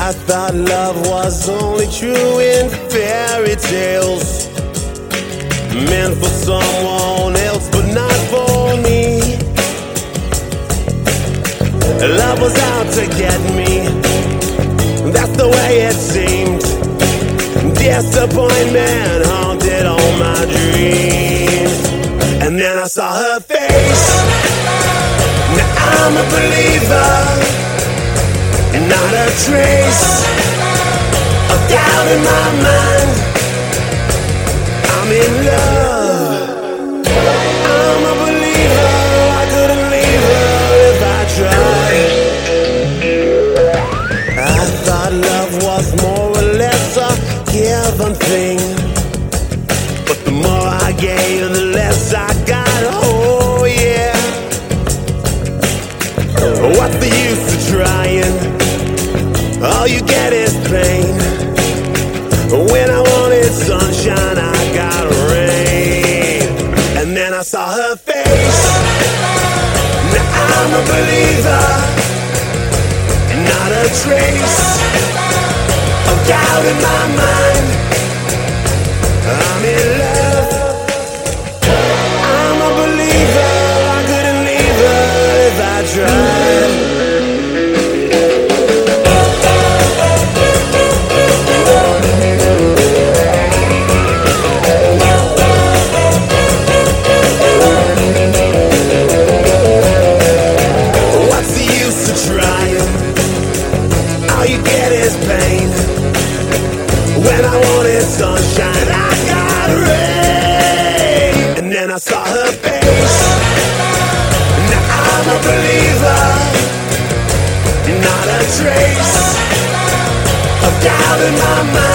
I thought love was only true in fairy tales, meant for someone else but not for me. Love was out to get me, that's the way it seemed. Disappointment haunted all my dreams. And then I saw her face. Now I'm a believer, not a trace of doubt in my mind. I'm in love, I'm a believer. I couldn't leave her if I tried. I thought love was more or less a given thing, but the more I gave, the less I got. Oh yeah. What's the use of trying? All you get is pain. When I wanted sunshine, I got rain. And then I saw her face. Now I'm a believer, not a trace of doubt in my mind. I'm in love, I'm a believer. I couldn't leave her if I tried. What's the use of trying? All you get is pain. When I wanted sunshine, I got rain. And then I saw her face. Now I'm a believer, not a trace of doubt in my mind.